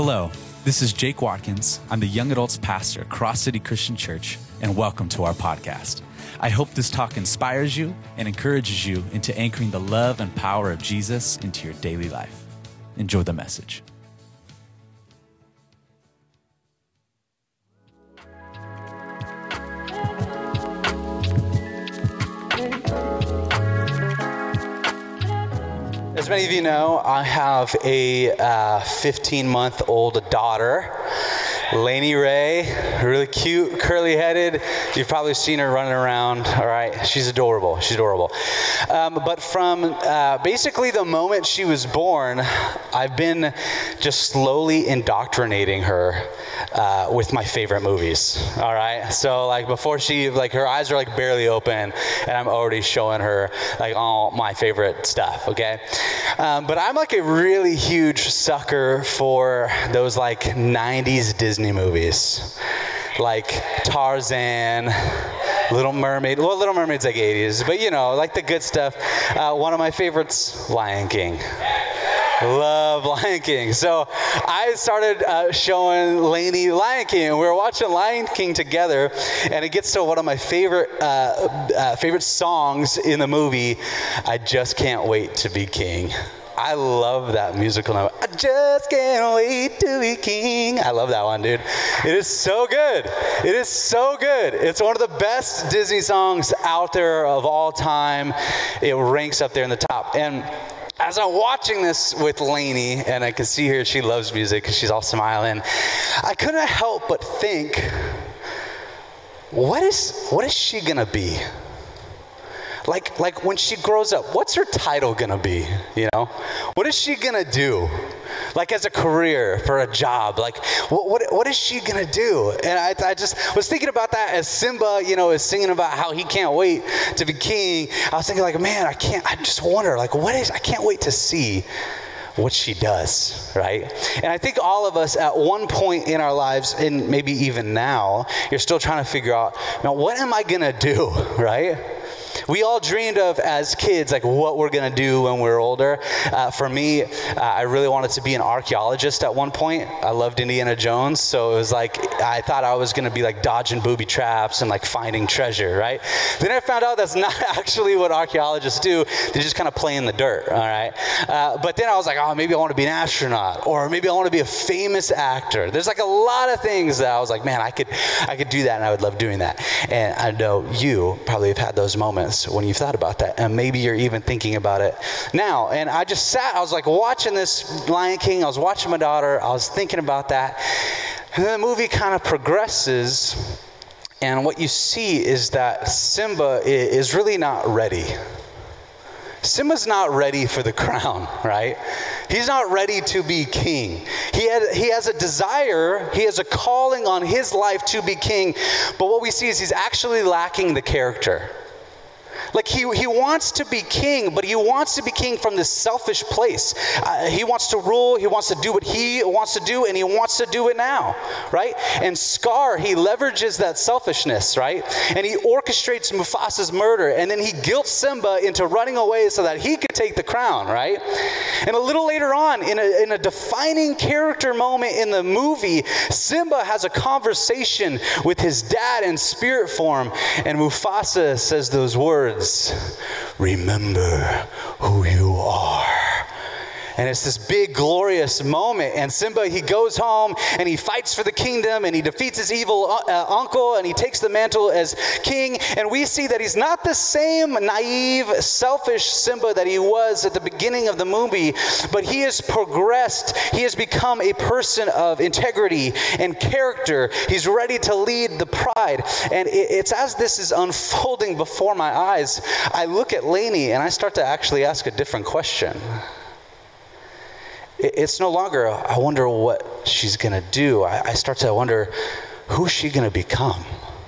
Hello, this is Jake Watkins. I'm the Young Adults Pastor at Cross City Christian Church, and welcome to our podcast. I hope this talk inspires you and encourages you into anchoring the love and power of Jesus into your daily life. Enjoy the message. As many of you know, I have a 15-month-old daughter, Lainey Ray, really cute, curly-headed. You've probably seen her running around, all right? She's adorable. She's adorable. But from basically the moment she was born, I've been just slowly indoctrinating her with my favorite movies, all right? So, like, before she, like, her eyes are, like, barely open, and I'm already showing her, like, all my favorite stuff, okay? But I'm, like, a really huge sucker for those, like, 90s Disney movies, like Tarzan, Little Mermaid. Well, Little Mermaid's like 80s, but you know, like the good stuff. One of my favorites, Lion King. Love Lion King. So I started showing Lainey Lion King, and we were watching Lion King together, and it gets to one of my favorite songs in the movie, I Just Can't Wait to Be King. I love that musical number. I just can't wait to be king. I love that one, dude. It is so good. It is so good. It's one of the best Disney songs out there of all time. It ranks up there in the top. And as I'm watching this with Lainey, and I can see her, she loves music because she's all smiling, I couldn't help but think, what is she gonna be? Like when she grows up, what's her title gonna be, you know? What is she gonna do? Like as a career, for a job, like what is she gonna do? And I just was thinking about that as Simba, you know, is singing about how he can't wait to be king. I was thinking like, man, I just wonder, like I can't wait to see what she does, right? And I think all of us at one point in our lives, and maybe even now, you're still trying to figure out, now what am I gonna do, right? We all dreamed of, as kids, like what we're gonna do when we're older. For me, I really wanted to be an archaeologist at one point. I loved Indiana Jones, so it was like, I thought I was gonna be like dodging booby traps and like finding treasure, right? Then I found out that's not actually what archaeologists do. They just kind of play in the dirt, all right? But then I was like, oh, maybe I wanna be an astronaut, or maybe I wanna be a famous actor. There's like a lot of things that I was like, man, I could do that, and I would love doing that. And I know you probably have had those moments when you've thought about that, and maybe you're even thinking about it now. And I just sat, I was like watching this Lion King, I was watching my daughter, I was thinking about that, and then the movie kind of progresses, and what you see is that Simba is really not ready. Simba's not ready for the crown, right? He's not ready to be king. He has a desire, he has a calling on his life to be king, but what we see is he's actually lacking the character. Like he wants to be king, but he wants to be king from this selfish place. He wants to rule, he wants to do what he wants to do, and he wants to do it now, right? And Scar, he leverages that selfishness, right? And he orchestrates Mufasa's murder, and then he guilts Simba into running away so that he could take the crown, right? And a little later on, in a defining character moment in the movie, Simba has a conversation with his dad in spirit form, and Mufasa says those words, remember who you are. And it's this big, glorious moment. And Simba, he goes home and he fights for the kingdom and he defeats his evil uncle and he takes the mantle as king. And we see that he's not the same naive, selfish Simba that he was at the beginning of the movie, but he has progressed. He has become a person of integrity and character. He's ready to lead the pride. And it's as this is unfolding before my eyes, I look at Lainey and I start to actually ask a different question. It's no longer, I wonder what she's gonna do. I start to wonder, who's she gonna become?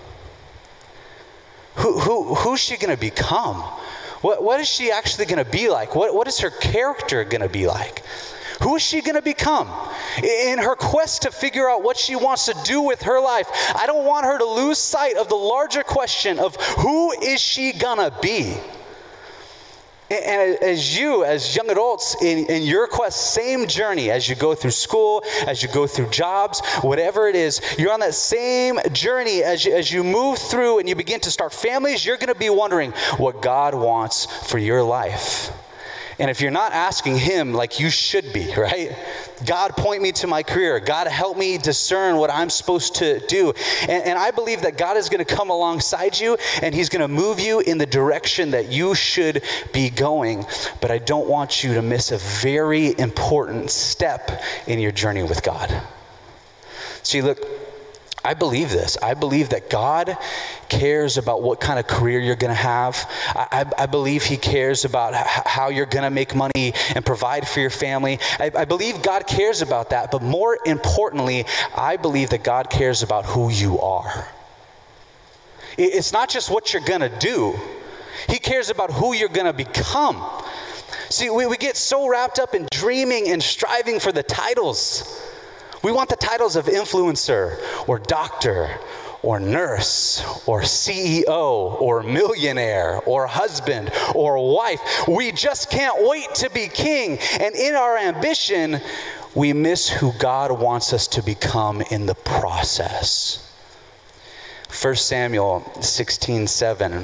Who's she gonna become? What is she actually gonna be like? What is her character gonna be like? Who is she gonna become? In her quest to figure out what she wants to do with her life, I don't want her to lose sight of the larger question of who is she gonna be? And as young adults, in your quest, same journey as you go through school, as you go through jobs, whatever it is, you're on that same journey as you move through and you begin to start families, you're going to be wondering what God wants for your life. And if you're not asking him like you should be, right? God, point me to my career. God, help me discern what I'm supposed to do. And I believe that God is going to come alongside you and he's going to move you in the direction that you should be going. But I don't want you to miss a very important step in your journey with God. See, look, I believe this. I believe that God cares about what kind of career you're going to have. I believe he cares about how you're going to make money and provide for your family. I believe God cares about that. But more importantly, I believe that God cares about who you are. It's not just what you're going to do. He cares about who you're going to become. See, we get so wrapped up in dreaming and striving for the titles. We want the titles of influencer or doctor or nurse or CEO or millionaire or husband or wife. We just can't wait to be king. And in our ambition, we miss who God wants us to become in the process. 1 Samuel 16:7.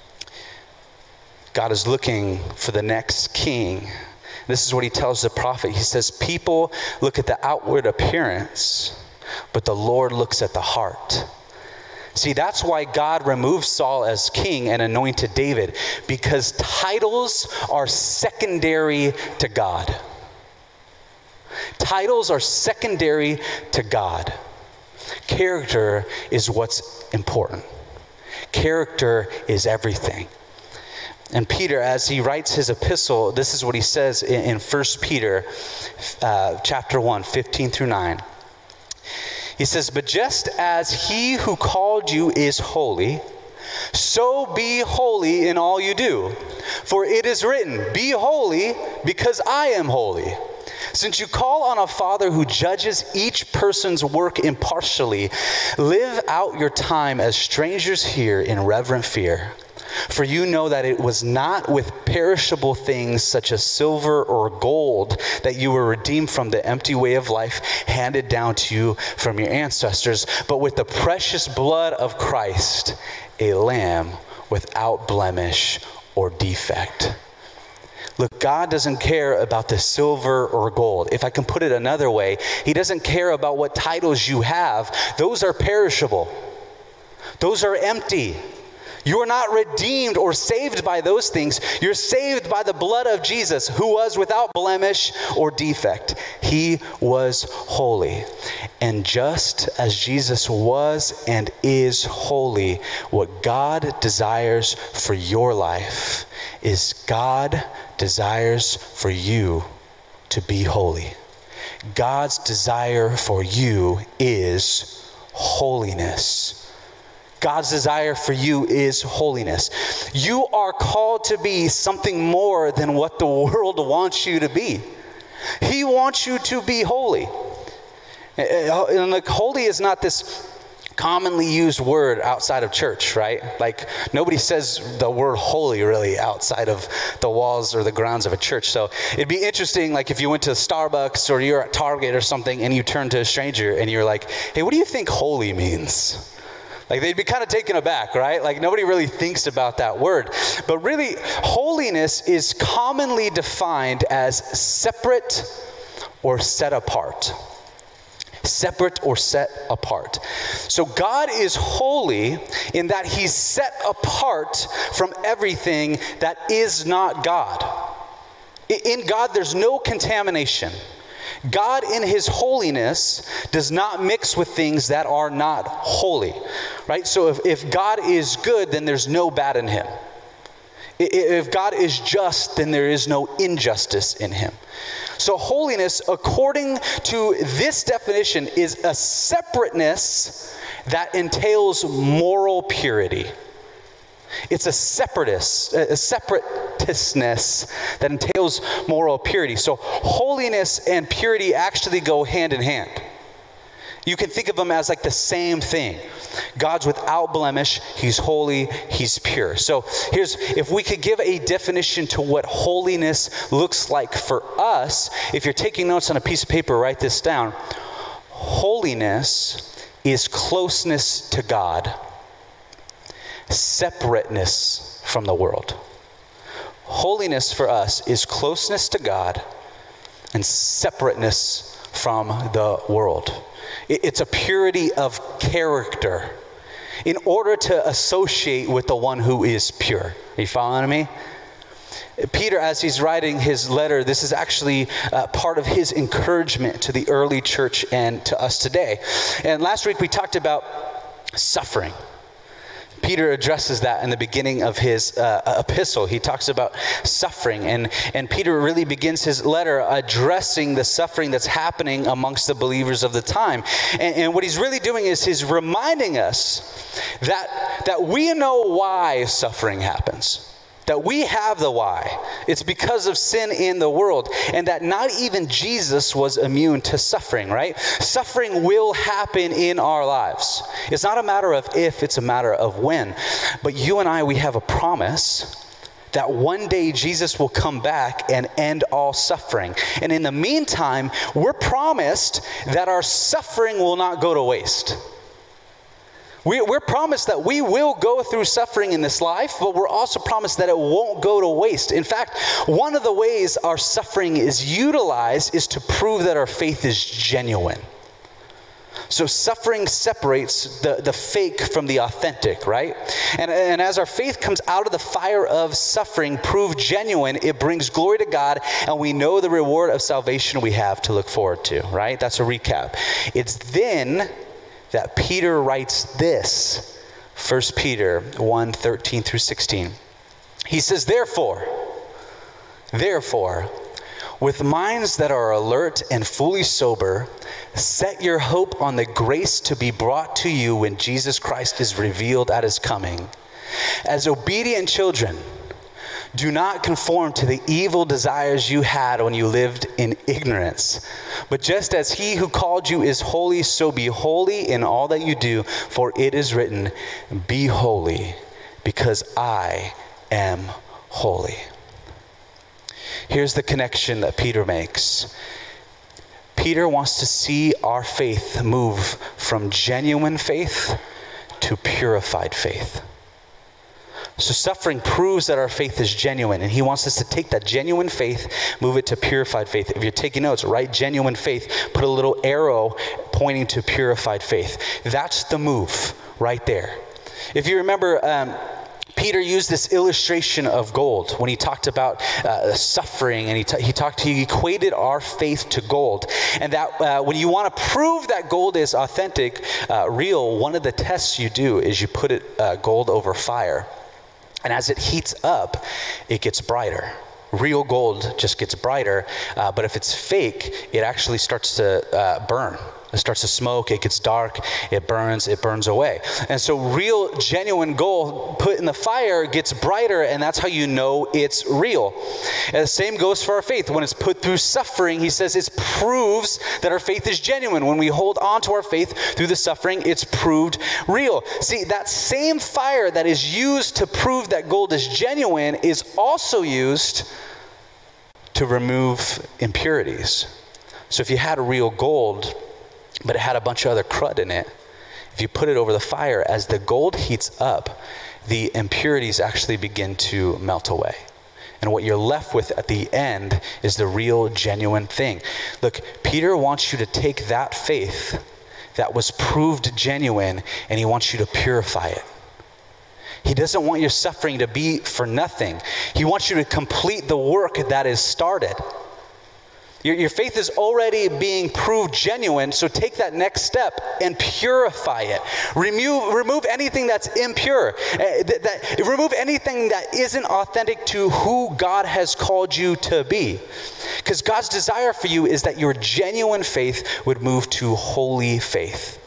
God is looking for the next king. This is what he tells the prophet. He says, people look at the outward appearance, but the Lord looks at the heart. See, that's why God removed Saul as king and anointed David, because titles are secondary to God. Titles are secondary to God. Character is what's important. Character is everything. And Peter, as he writes his epistle, this is what he says in 1 Peter chapter 1, 15 through 9. He says, but just as he who called you is holy, so be holy in all you do. For it is written, be holy because I am holy. Since you call on a Father who judges each person's work impartially, live out your time as strangers here in reverent fear. For you know that it was not with perishable things such as silver or gold that you were redeemed from the empty way of life handed down to you from your ancestors, but with the precious blood of Christ, a lamb without blemish or defect. Look, God doesn't care about the silver or gold. If I can put it another way, he doesn't care about what titles you have. Those are perishable. Those are empty. You are not redeemed or saved by those things. You're saved by the blood of Jesus, who was without blemish or defect. He was holy. And just as Jesus was and is holy, what God desires for your life is God desires for you to be holy. God's desire for you is holiness. God's desire for you is holiness. You are called to be something more than what the world wants you to be. He wants you to be holy. And like, holy is not this commonly used word outside of church, right? Like, nobody says the word holy really outside of the walls or the grounds of a church. So it'd be interesting, like, if you went to Starbucks or you're at Target or something and you turn to a stranger and you're like, hey, what do you think holy means? Like, they'd be kind of taken aback, right? Like, nobody really thinks about that word. But really, holiness is commonly defined as separate or set apart. Separate or set apart. So God is holy in that he's set apart from everything that is not God. In God, there's no contamination. God in his holiness does not mix with things that are not holy, right? So if God is good, then there's no bad in him. If God is just, then there is no injustice in him. So holiness, according to this definition, is a separateness that entails moral purity. It's a separateness that entails moral purity. So holiness and purity actually go hand in hand. You can think of them as like the same thing. God's without blemish, he's holy, he's pure. So if we could give a definition to what holiness looks like for us, if you're taking notes on a piece of paper, write this down. Holiness is closeness to God, separateness from the world. Holiness for us is closeness to God and separateness from the world. It's a purity of character in order to associate with the one who is pure. Are you following me? Peter, as he's writing his letter, this is actually part of his encouragement to the early church and to us today. And last week we talked about suffering. Peter addresses that in the beginning of his epistle. He talks about suffering, and Peter really begins his letter addressing the suffering that's happening amongst the believers of the time. And what he's really doing is he's reminding us that we know why suffering happens. That we have the why. It's because of sin in the world, and that not even Jesus was immune to suffering, right? Suffering will happen in our lives. It's not a matter of if, it's a matter of when. But you and I, we have a promise that one day Jesus will come back and end all suffering. And in the meantime, we're promised that our suffering will not go to waste. We're promised that we will go through suffering in this life, but we're also promised that it won't go to waste. In fact, one of the ways our suffering is utilized is to prove that our faith is genuine. So suffering separates the fake from the authentic, right? And as our faith comes out of the fire of suffering, proved genuine, it brings glory to God, and we know the reward of salvation we have to look forward to, right? That's a recap. It's then that Peter writes this, 1 Peter 1, 13 through 16. He says, Therefore, with minds that are alert and fully sober, set your hope on the grace to be brought to you when Jesus Christ is revealed at his coming. As obedient children, do not conform to the evil desires you had when you lived in ignorance. But just as he who called you is holy, so be holy in all that you do. For it is written, be holy, because I am holy. Here's the connection that Peter makes. Peter wants to see our faith move from genuine faith to purified faith. So suffering proves that our faith is genuine, and he wants us to take that genuine faith, move it to purified faith. If you're taking notes, write genuine faith, put a little arrow pointing to purified faith. That's the move right there. If you remember, Peter used this illustration of gold when he talked about suffering, and he equated our faith to gold. And that when you want to prove that gold is authentic, real, one of the tests you do is you put gold over fire. And as it heats up, it gets brighter. Real gold just gets brighter, but if it's fake, it actually starts to burn. It starts to smoke, it gets dark, it burns away. And so real, genuine gold put in the fire gets brighter, and that's how you know it's real. And the same goes for our faith. When it's put through suffering, he says it proves that our faith is genuine. When we hold on to our faith through the suffering, it's proved real. See, that same fire that is used to prove that gold is genuine is also used to remove impurities. So if you had a real gold, but it had a bunch of other crud in it, if you put it over the fire, as the gold heats up, the impurities actually begin to melt away. And what you're left with at the end is the real, genuine thing. Look, Peter wants you to take that faith that was proved genuine, and he wants you to purify it. He doesn't want your suffering to be for nothing. He wants you to complete the work that is started. Your faith is already being proved genuine, so take that next step and purify it. Remove anything that's impure. Remove anything that isn't authentic to who God has called you to be. Because God's desire for you is that your genuine faith would move to holy faith.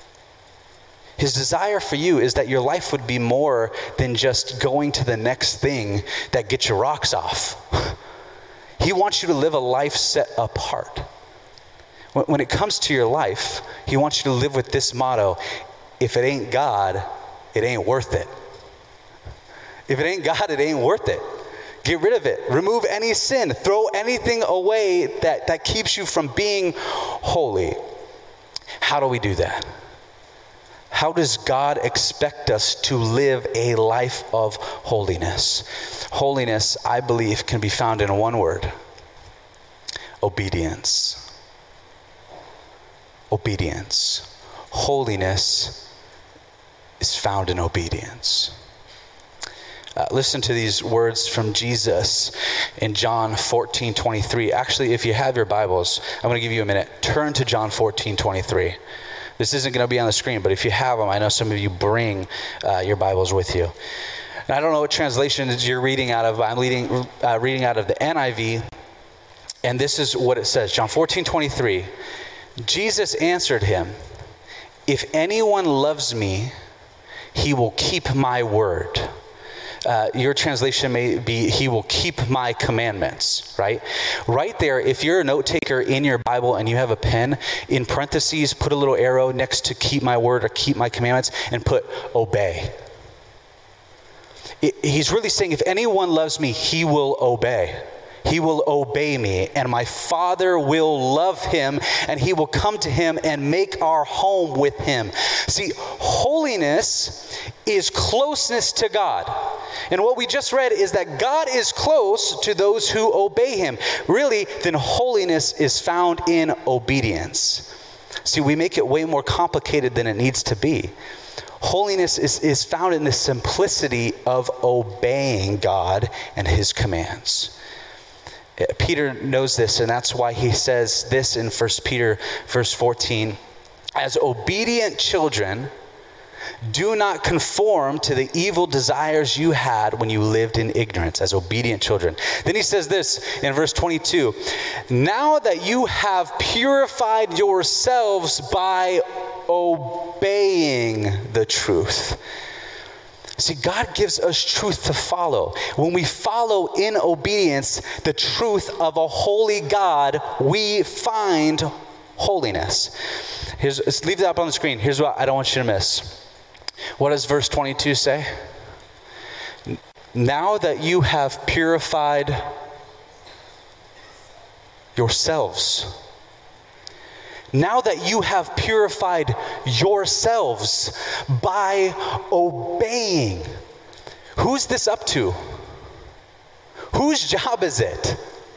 His desire for you is that your life would be more than just going to the next thing that gets your rocks off. He wants you to live a life set apart. When it comes to your life, he wants you to live with this motto: if it ain't God, it ain't worth it. If it ain't God, it ain't worth it. Get rid of it. Remove any sin. Throw anything away that keeps you from being holy. How do we do that? How does God expect us to live a life of holiness? Holiness, I believe, can be found in one word: obedience. Obedience. Holiness is found in obedience. Listen to these words from Jesus in John 14:23. Actually, if you have your Bibles, I'm going to give you a minute. Turn to John 14:23. This isn't going to be on the screen, but if you have them, I know some of you bring your Bibles with you. And I don't know what translation you're reading out of. I'm reading out of the NIV, and this is what it says. John 14:23. Jesus answered him, "If anyone loves me, he will keep my word." Your translation may be, "He will keep my commandments," right? Right there, if you're a note taker in your Bible and you have a pen, in parentheses, put a little arrow next to "keep my word" or "keep my commandments" and put "obey." He's really saying, if anyone loves me, he will obey. He will obey me, and my Father will love him, and he will come to him and make our home with him. See, holiness is closeness to God. And what we just read is that God is close to those who obey him. Really, then holiness is found in obedience. See, we make it way more complicated than it needs to be. Holiness is found in the simplicity of obeying God and his commands. Peter knows this, and that's why he says this in 1 Peter verse 14. As obedient children, do not conform to the evil desires you had when you lived in ignorance, as obedient children. Then he says this in verse 22. Now that you have purified yourselves by obeying the truth. See, God gives us truth to follow. When we follow in obedience the truth of a holy God, we find holiness. Let's leave that up on the screen. Here's what I don't want you to miss. What does verse 22 say? Now that you have purified yourselves. Now that you have purified yourselves by obeying. Who's this up to? Whose job is it?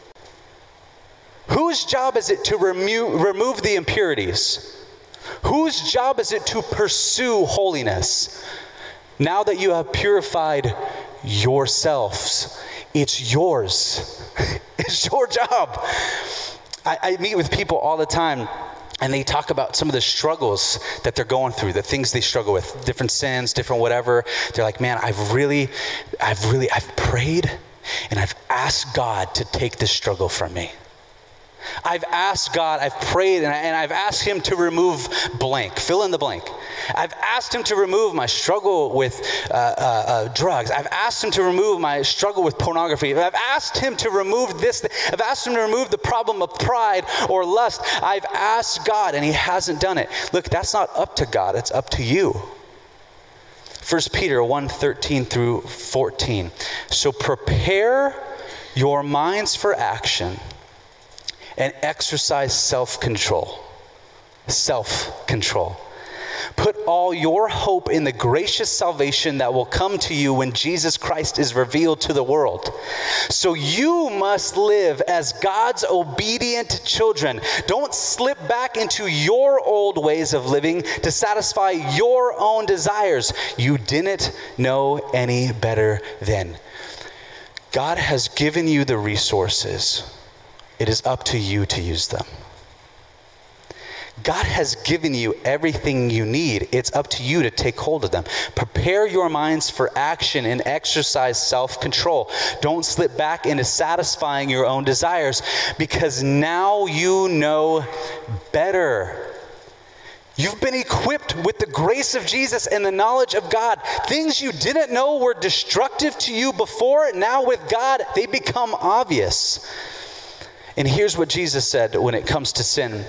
Whose job is it to remove the impurities? Whose job is it to pursue holiness? Now that you have purified yourselves, it's yours. It's your job. I meet with people all the time, and they talk about some of the struggles that they're going through, the things they struggle with, different sins, different whatever. They're like, man, I've prayed and I've asked God to take this struggle from me. I've asked God, I've prayed, and I've asked him to remove blank, fill in the blank. I've asked him to remove my struggle with drugs. I've asked him to remove my struggle with pornography. I've asked him to remove this. I've asked him to remove the problem of pride or lust. I've asked God, and he hasn't done it. Look, that's not up to God. It's up to you. 1 Peter 1:13 through 14. So prepare your minds for action and exercise self-control. Self-control. Put all your hope in the gracious salvation that will come to you when Jesus Christ is revealed to the world. So you must live as God's obedient children. Don't slip back into your old ways of living to satisfy your own desires. You didn't know any better then. God has given you the resources. It is up to you to use them. God has given you everything you need. It's up to you to take hold of them. Prepare your minds for action and exercise self-control. Don't slip back into satisfying your own desires, because now you know better. You've been equipped with the grace of Jesus and the knowledge of God. Things you didn't know were destructive to you before, now with God, they become obvious. And here's what Jesus said when it comes to sin.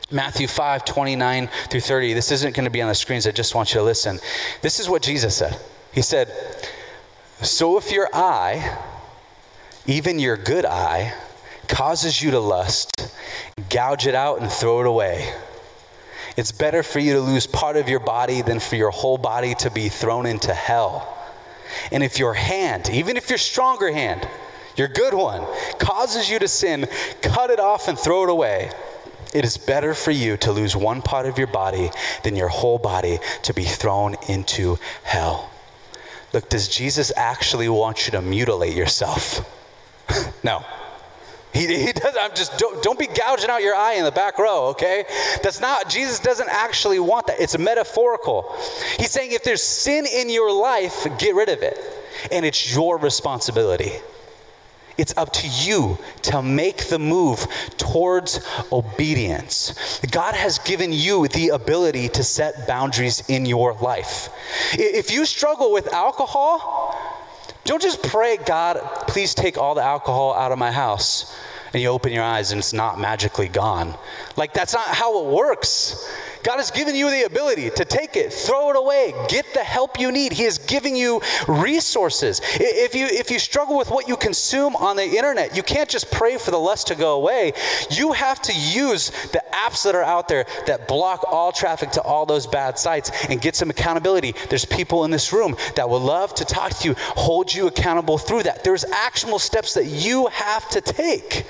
Matthew 5:29-30. This isn't going to be on the screens. I just want you to listen. This is what Jesus said. He said, "So if your eye, even your good eye, causes you to lust, gouge it out and throw it away. It's better for you to lose part of your body than for your whole body to be thrown into hell. And if your hand, even if your stronger hand, your good one, causes you to sin, cut it off and throw it away. It is better for you to lose one part of your body than your whole body to be thrown into hell." Look, does Jesus actually want you to mutilate yourself? No. He does. Don't be gouging out your eye in the back row, okay? Jesus doesn't actually want that. It's metaphorical. He's saying if there's sin in your life, get rid of it. And it's your responsibility. It's up to you to make the move towards obedience. God has given you the ability to set boundaries in your life. If you struggle with alcohol, don't just pray, "God, please take all the alcohol out of my house." And you open your eyes and it's not magically gone. Like, that's not how it works. God has given you the ability to take it, throw it away, get the help you need. He is giving you resources. If you struggle with what you consume on the internet, you can't just pray for the lust to go away. You have to use the apps that are out there that block all traffic to all those bad sites and get some accountability. There's people in this room that would love to talk to you, hold you accountable through that. There's actionable steps that you have to take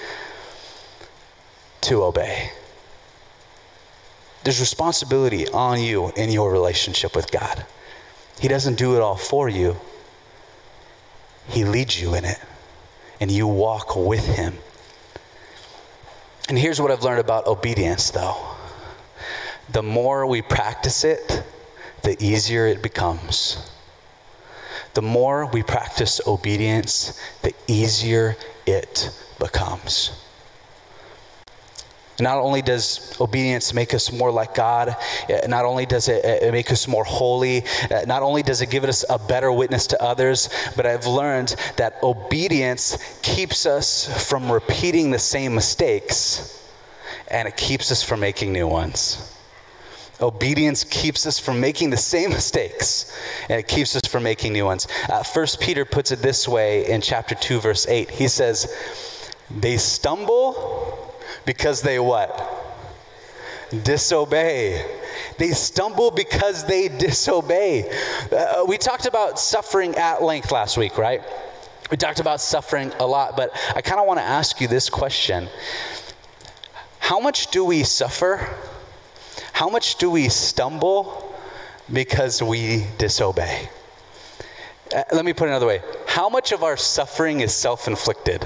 to obey. There's responsibility on you in your relationship with God. He doesn't do it all for you. He leads you in it, and you walk with him. And here's what I've learned about obedience, though. The more we practice it, the easier it becomes. The more we practice obedience, the easier it becomes. Not only does obedience make us more like God, not only does it make us more holy, not only does it give us a better witness to others, but I've learned that obedience keeps us from repeating the same mistakes, and it keeps us from making new ones. Obedience keeps us from making the same mistakes, and it keeps us from making new ones. 1 Peter puts it this way in chapter 2, verse 8. He says, "They stumble because they" what? "Disobey." They stumble because they disobey. We talked about suffering at length last week, right? We talked about suffering a lot, but I kind of want to ask you this question. How much do we suffer? How much do we stumble because we disobey? Let me put it another way. How much of our suffering is self-inflicted?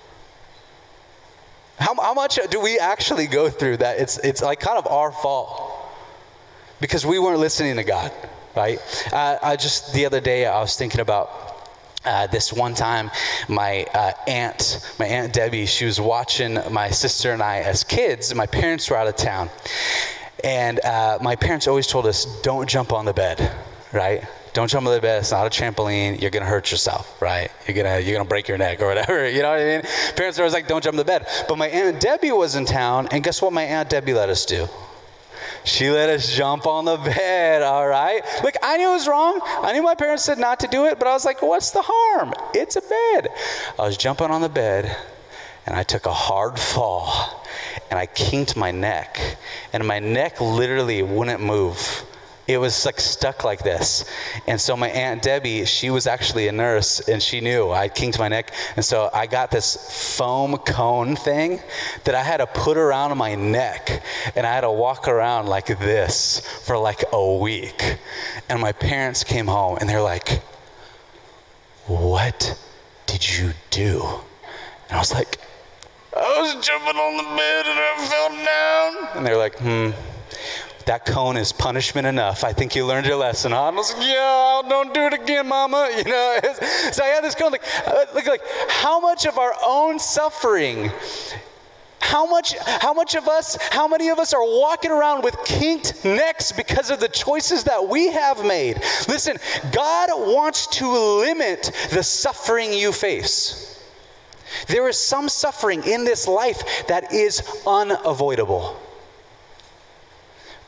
How much do we actually go through that it's like kind of our fault because we weren't listening to God, right? The other day I was thinking about this one time my aunt Debbie, she was watching my sister and I as kids. My parents were out of town, and my parents always told us, "Don't jump on the bed," right? Don't jump on the bed. It's not a trampoline. You're going to hurt yourself, right? You're gonna break your neck or whatever. You know what I mean? Parents are always like, "Don't jump on the bed." But my Aunt Debbie was in town, and guess what my Aunt Debbie let us do? She let us jump on the bed, all right? Look, I knew it was wrong. I knew my parents said not to do it, but I was like, what's the harm? It's a bed. I was jumping on the bed, and I took a hard fall, and I kinked my neck, and my neck literally wouldn't move. It was like stuck like this. And so my Aunt Debbie, she was actually a nurse, and she knew I kinked my neck. And so I got this foam cone thing that I had to put around my neck, and I had to walk around like this for like a week. And my parents came home, and they're like, "What did you do?" And I was like, "I was jumping on the bed and I fell down." And they're like, "That cone is punishment enough. I think you learned your lesson." I was like, "Yeah, don't do it again, Mama." You know. So I had this cone. Like how much of our own suffering? How many of us are walking around with kinked necks because of the choices that we have made? Listen, God wants to limit the suffering you face. There is some suffering in this life that is unavoidable.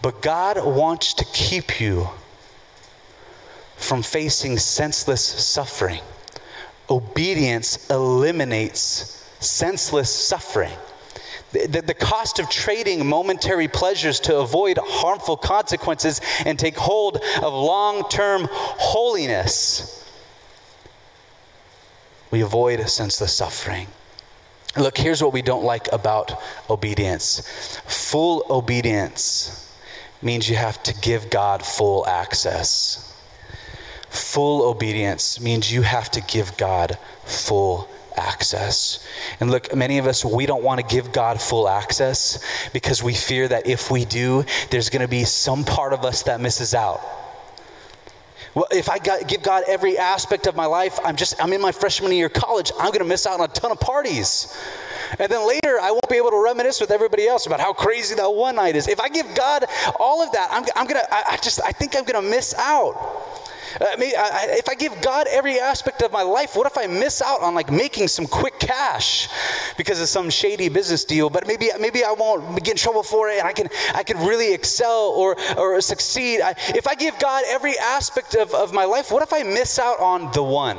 But God wants to keep you from facing senseless suffering. Obedience eliminates senseless suffering. The cost of trading momentary pleasures to avoid harmful consequences and take hold of long-term holiness. We avoid senseless suffering. Look, here's what we don't like about obedience. Full obedience means you have to give God full access. Full obedience means you have to give God full access. And look, many of us, we don't want to give God full access because we fear that if we do, there's going to be some part of us that misses out. Well, if I give God every aspect of my life, I'm in my freshman year of college, I'm going to miss out on a ton of parties. And then later, I won't be able to reminisce with everybody else about how crazy that one night is. If I give God all of that, I think I'm going to miss out. If I give God every aspect of my life, what if I miss out on like making some quick cash because of some shady business deal? But maybe I won't get in trouble for it, and I can really excel or succeed. If I give God every aspect of my life, what if I miss out on the one?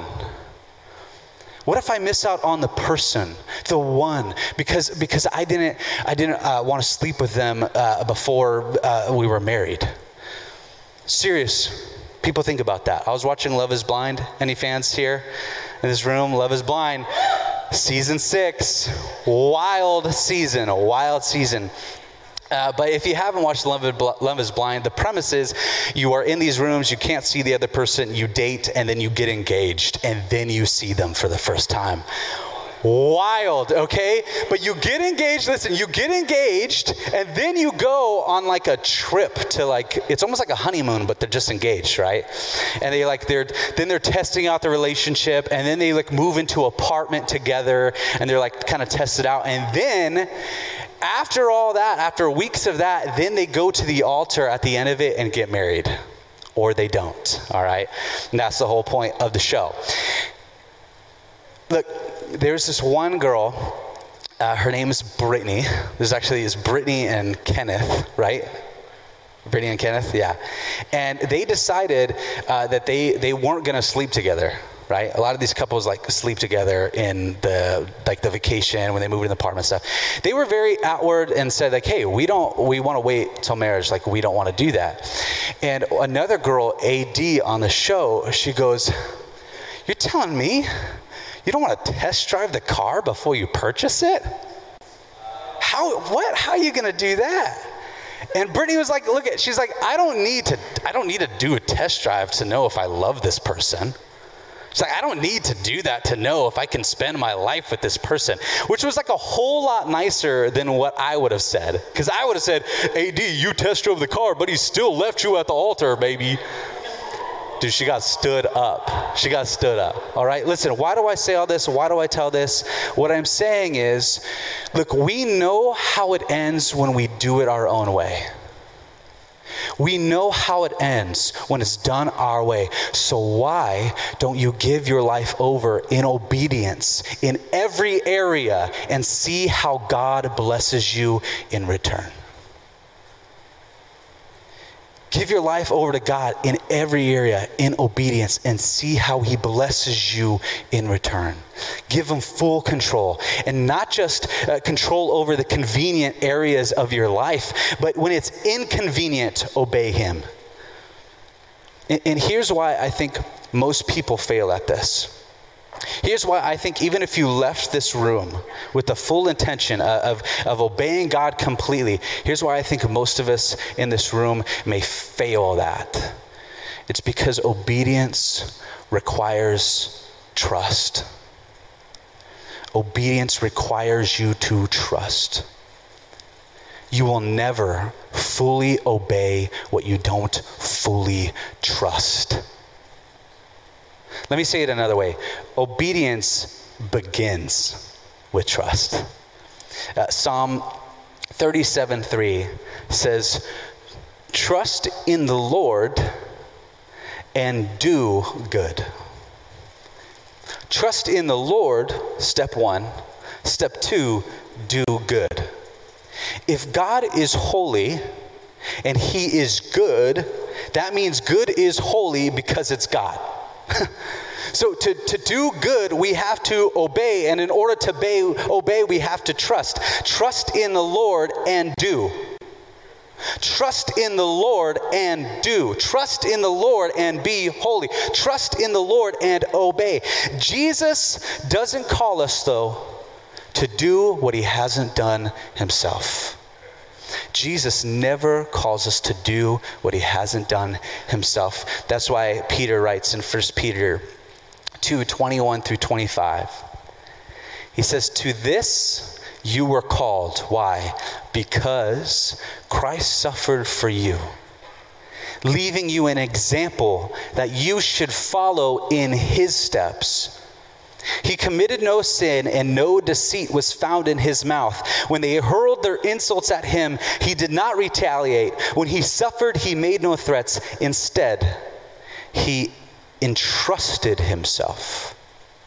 What if I miss out on the person, the one, because I didn't want to sleep with them before we were married? Serious. People think about that. I was watching Love is Blind. Any fans here in this room? Love is Blind. Season 6. Wild season. A wild season. But if you haven't watched Love is Blind, the premise is you are in these rooms, you can't see the other person, you date, and then you get engaged, and then you see them for the first time. Wild, okay? But you get engaged, you get engaged, and then you go on like a trip to it's almost like a honeymoon, but they're just engaged, right? And they're testing out the relationship, and then they move into an apartment together, and they're kind of test it out. And then after all that, after weeks of that, then they go to the altar at the end of it and get married. Or they don't, all right? And that's the whole point of the show. Look, there's this one girl, her name is Brittany. There's Brittany and Kenneth, right? Brittany and Kenneth, yeah. And they decided that they weren't going to sleep together, right? A lot of these couples sleep together in the vacation when they move in the apartment stuff. They were very outward and said hey, we want to wait till marriage. We don't want to do that. And another girl, AD, on the show, she goes, "You're telling me you don't want to test drive the car before you purchase it? How are you going to do that?" And Brittany was she's I don't need to do a test drive to know if I love this person. She's I don't need to do that to know if I can spend my life with this person, which was a whole lot nicer than what I would have said. Because I would have said, "AD, you test drove the car, but he still left you at the altar, baby." Dude, she got stood up. She got stood up. All right, listen, why do I say all this? Why do I tell this? What I'm saying is, look, we know how it ends when we do it our own way. We know how it ends when it's done our way. So why don't you give your life over in obedience in every area and see how God blesses you in return? Give your life over to God in every area in obedience and see how he blesses you in return. Give him full control, and not just control over the convenient areas of your life, but when it's inconvenient, obey him. And here's why I think most people fail at this. Here's why I think even if you left this room with the full intention of obeying God completely, here's why I think most of us in this room may fail that. It's because obedience requires trust. Obedience requires you to trust. You will never fully obey what you don't fully trust. Let me say it another way. Obedience begins with trust. Psalm 37:3 says, "Trust in the Lord and do good." Trust in the Lord, step one. Step two, do good. If God is holy and he is good, that means good is holy because it's God. So to do good, we have to obey, and in order to obey, we have to trust. Trust in the Lord and do. Trust in the Lord and do. Trust in the Lord and be holy. Trust in the Lord and obey. Jesus doesn't call us, though, to do what he hasn't done himself. Jesus never calls us to do what he hasn't done himself. That's why Peter writes in 1 Peter 2:21-25. He says, "To this you were called." Why? "Because Christ suffered for you, leaving you an example that you should follow in his steps. He committed no sin, and no deceit was found in his mouth. When they hurled their insults at him, he did not retaliate. When he suffered, he made no threats. Instead, he entrusted himself.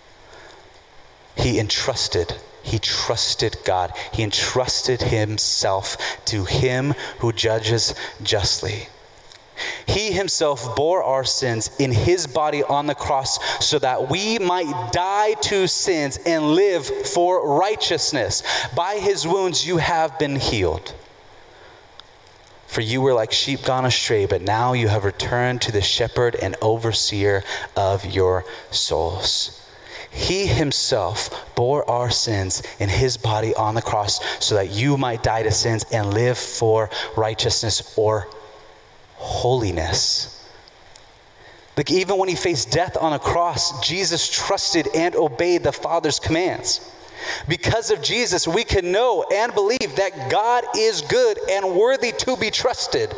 He trusted God. He entrusted himself to him who judges justly. He himself bore our sins in his body on the cross so that we might die to sins and live for righteousness. By his wounds you have been healed. For you were like sheep gone astray, but now you have returned to the shepherd and overseer of your souls. He himself bore our sins in his body on the cross so that you might die to sins and live for righteousness or holiness. Like, even when he faced death on a cross, Jesus trusted and obeyed the Father's commands. Because of Jesus, we can know and believe that God is good and worthy to be trusted.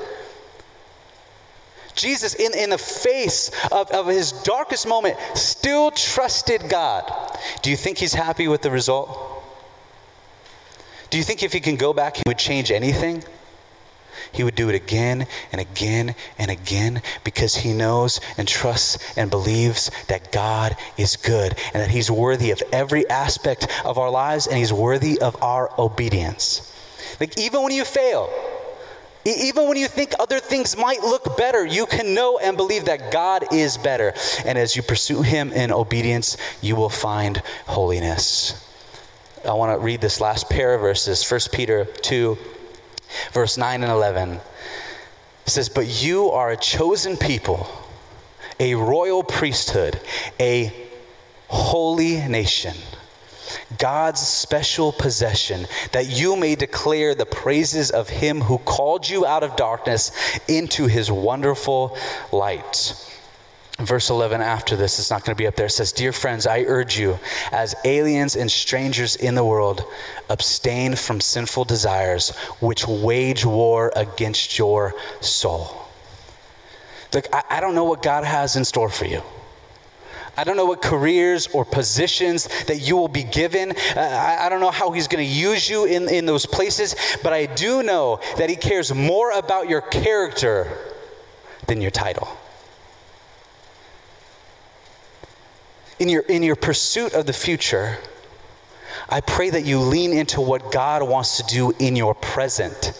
Jesus, in the face of his darkest moment, still trusted God. Do you think he's happy with the result? Do you think if he can go back, he would change anything? He would do it again and again and again because he knows and trusts and believes that God is good and that he's worthy of every aspect of our lives and he's worthy of our obedience. Like, even when you fail, even when you think other things might look better, you can know and believe that God is better. And as you pursue him in obedience, you will find holiness. I want to read this last pair of verses, 1 Peter 2, verse 9 and 11. It says, "But you are a chosen people, a royal priesthood, a holy nation, God's special possession, that you may declare the praises of him who called you out of darkness into his wonderful light." Verse 11 after this, it's not going to be up there, it says, "Dear friends, I urge you, as aliens and strangers in the world, abstain from sinful desires which wage war against your soul." Look, I don't know what God has in store for you. I don't know what careers or positions that you will be given. I don't know how he's going to use you in those places, but I do know that he cares more about your character than your title. In your pursuit of the future, I pray that you lean into what God wants to do in your present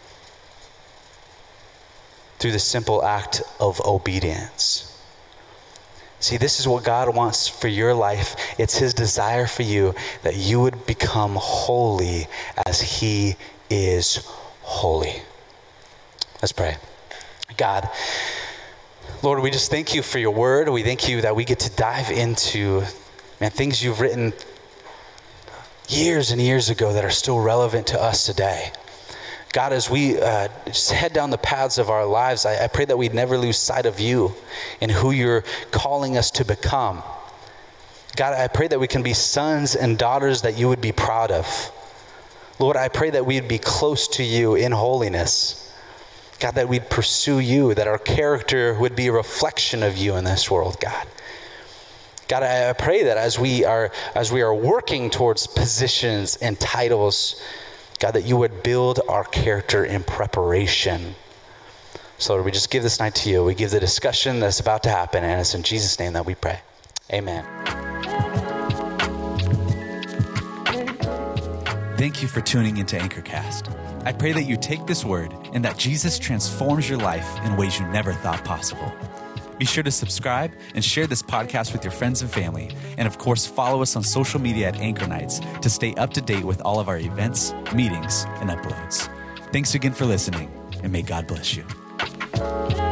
through the simple act of obedience. See, this is what God wants for your life. It's his desire for you that you would become holy as he is holy. Let's pray. God, Lord, we just thank you for your word. We thank you that we get to dive into, things you've written years and years ago that are still relevant to us today. God, as we just head down the paths of our lives, I pray that we'd never lose sight of you and who you're calling us to become. God, I pray that we can be sons and daughters that you would be proud of. Lord, I pray that we'd be close to you in holiness. God, that we'd pursue you, that our character would be a reflection of you in this world, God. God, I pray that as we are working towards positions and titles, God, that you would build our character in preparation. So Lord, we just give this night to you. We give the discussion that's about to happen, and it's in Jesus' name that we pray. Amen. Thank you for tuning into Anchorcast. I pray that you take this word and that Jesus transforms your life in ways you never thought possible. Be sure to subscribe and share this podcast with your friends and family. And of course, follow us on social media at Anchor Nights to stay up to date with all of our events, meetings, and uploads. Thanks again for listening, and may God bless you.